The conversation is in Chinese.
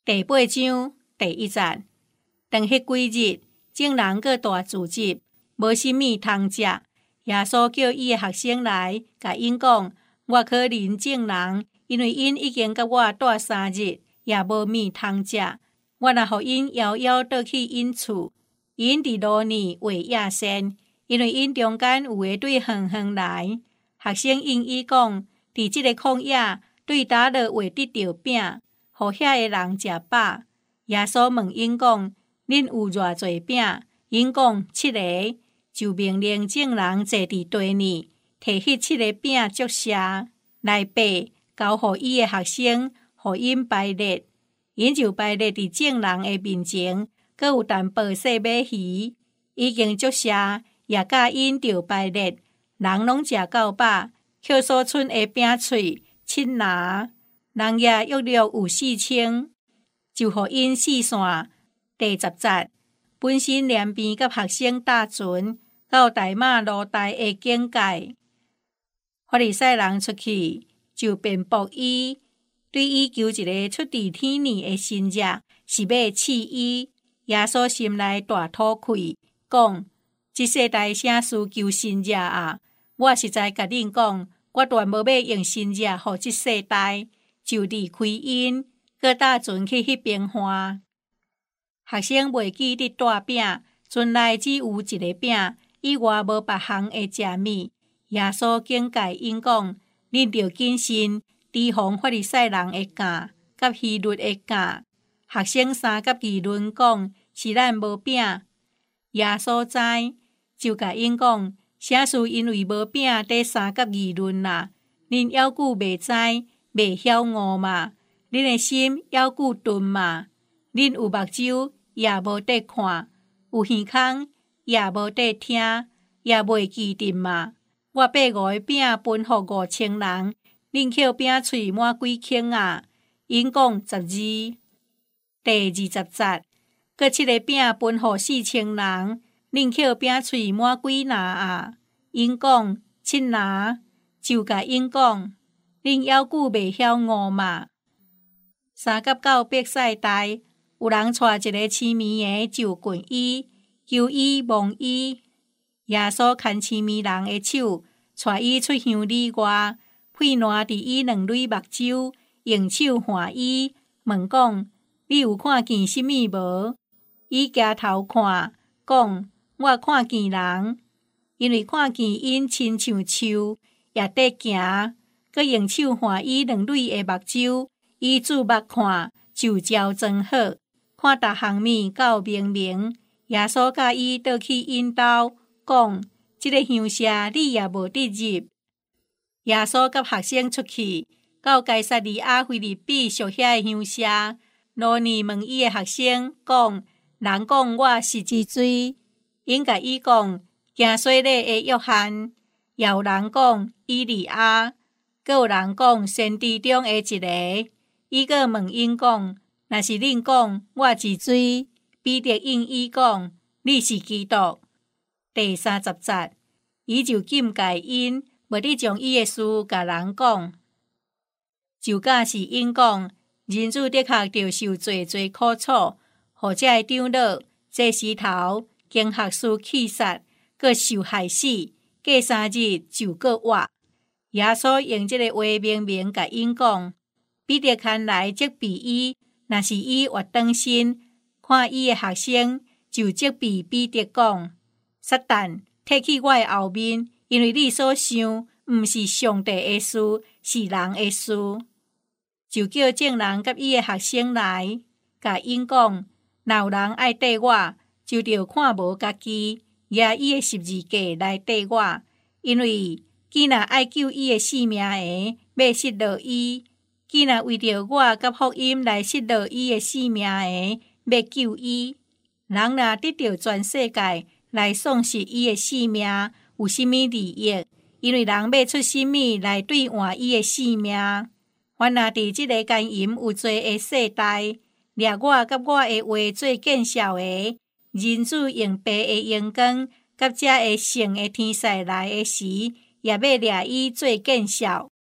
第8章第1節，當迄幾日，眾人閣大聚集，無啥物通食。耶穌叫伊的學生來，甲因講：我可憐眾人，因為因已經甲我住3日，也無物通食。我若互因遙遙倒去因厝，因佇路呢畫野線，因為因中間有個對遠遠來。學生應伊講：佇即個曠野，對倒落會得到餅，互遐個人食飽。耶穌問因講：恁有偌濟餅？因講7個，就命令眾人坐佇地呢，摕迄7個餅祝謝，來掰，交互伊的學生，互因排列。因就排列佇眾人的面前，閣有淡薄細馬魚，已經祝謝，也甲因着排列。人攏食到飽，扣所剩的餅碎7拿，人也約略有4000，就互因四散。第10節，本身連邊甲學生搭船到大馬路大的境界，法利賽人出去就辯駁伊，對伊求一個出自天呢的神跡，是要試伊。耶穌心內大吐氣，講：這世代啥事求神跡啊？我實在甲恁講，我斷無要用神跡互這世代，就離開因，閣搭船去迄邊岸。學生袂記得帶餅，船內只有一個餅，以外無別項的食物。耶穌警戒因講：恁着謹慎，提防法利賽人的教，甲希律的教。學生三甲議論講：是咱無餅。耶穌知，就甲因講：啥事因為無餅得三甲議論啦？恁猶久袂知，袂曉悟嘛？恁的心猶久鈍嘛？恁有目睭也無得看，有耳孔也無得聽，也袂記得嘛？我8個餅分予5000人，恁扣餅喙滿幾頃啊？因講12。第20節，閣7個餅分予4000人，恁扣餅喙滿幾拿啊？因講7拿。就甲因講：恁猶久袂曉悟嘛？3甲9伯賽大，有人帶一個痴迷的就近伊，求伊摸伊。耶穌牽痴迷人的手，帶伊出鄉里外，配爛佇伊2蕊目睭，用手劃伊，問講：你有看見什麼無？伊舉頭看，講：我看見人，因為看見因親像樹，也得行。閣用手劃伊2蕊的目睭，伊注目看，就焦裝好，看逐項物夠明明。耶穌甲伊倒去因兜，講：這個鄉舍你也無得入。耶穌甲學生出去，到該撒利亞腓立比屬遐的鄉舍，羅尼問伊的學生講：人講我是之水？因甲伊講：行洗禮的約翰，也有人講以利亞，閣有人講先知中的一個。伊閣問因講：若是恁講我之水，彼得應伊講：你是基督。第30節，伊就禁戒因，無得將伊的事甲人講。就假是因講：人子的確着受濟苦楚，互這個長老坐石頭，經學士氣殺，閣受害死，過3日就閣活。耶穌用這個話明明甲因講。彼得牽來責備伊，若是伊活轉身，看伊的學生，就責備彼得講：撒旦，退去我的後面，因為你所想，毋是上帝的事，是人的事。就叫眾人甲伊的學生來，甲因講：若有人愛綴我，就着看無家己，拿伊的十字架來綴我。因為既若愛救伊的性命的，要失落伊；既若為着我甲福音來失落伊的性命的，要救伊。人若得到全世界來喪失伊的性命，有甚物利益？因為人要出什麼來兌換伊的性命？凡若佇即個奸淫有罪的世代，掠我甲我的話做見效的，人子用白的陽光，甲這個聖的天使來的時，也要掠伊做見效。